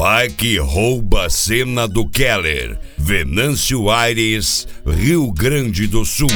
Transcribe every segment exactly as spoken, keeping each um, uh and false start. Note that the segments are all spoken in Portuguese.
Vai que rouba a cena do Keller. Venâncio Aires, Rio Grande do Sul.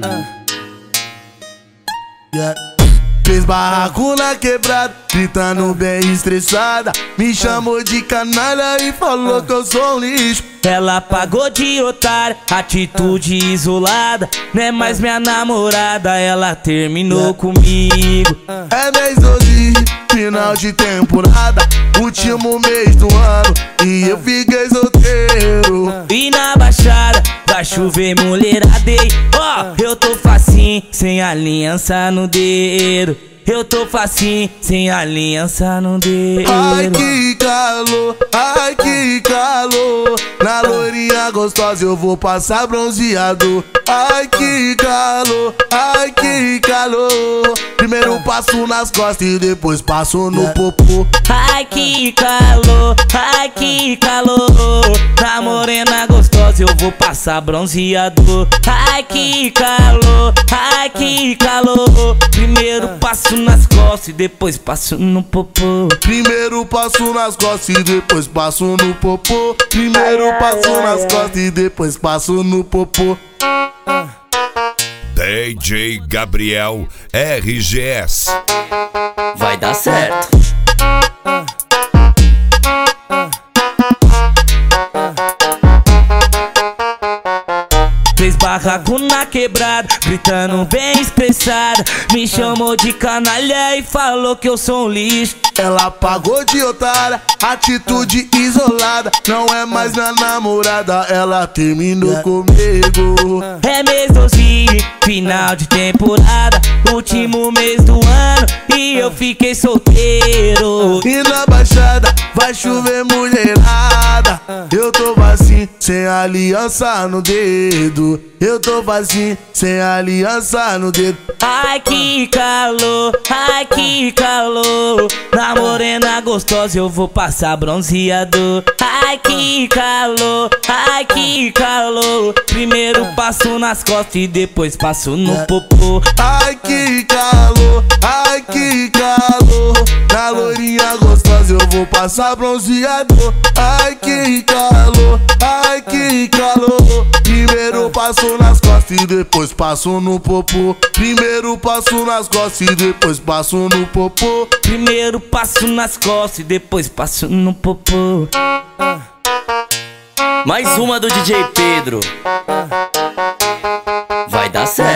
Yeah. Fez barraco na quebrada, gritando bem estressada. Me chamou de canalha e falou que eu sou um lixo. Ela pagou de otária, atitude isolada. Não é mais minha namorada, ela terminou comigo. É mês doze, final de temporada, último mês do ano, e eu fiquei solteiro. E na baixada vai chover mulheradei. Ó, oh, eu tô facinho, sem aliança no dedo. Eu tô facinho, sem aliança no dedo. Ai que calor, ai que calor. Na loirinha gostosa eu vou passar bronzeado. Ai que calor, ai que calor. Primeiro passo nas costas e depois passo no popô. Ai que calor, ai que calor. Na morena gostosa eu vou passar bronzeado. Ai que calor, ai que calor. Primeiro passo nas costas e depois passo no popô. Primeiro passo nas costas e depois passo no popô. Primeiro passo nas costas e depois passo no popô. D J Gabriel R G S. Vai dar certo. Fez barraco na quebrada, gritando bem estressada. Me chamou de canalha e falou que eu sou um lixo. Ela pagou de otária, atitude isolada. Não é mais minha namorada, ela terminou comigo. É mês doze, final de temporada, último mês do ano, e eu fiquei solteiro. E na baixada vai chover mulherada. Eu tô vazio, sem aliança no dedo. Eu tô vazio, sem aliança no dedo. Ai que calor, ai que calor. Na morena gostosa eu vou passar bronzeado. Ai que calor, ai que calor. Primeiro passo nas costas e depois passo no popô. Ai que calor, ai que calor. Na loirinha gostosa eu vou passar bronzeado. Ai que calor, ai que calor. Primeiro passo nas costas e depois passo no popô. Primeiro passo nas costas e depois passo no popô. Primeiro passo nas costas e depois passo no popô. Mais uma do D J Pedro. Vai dar certo.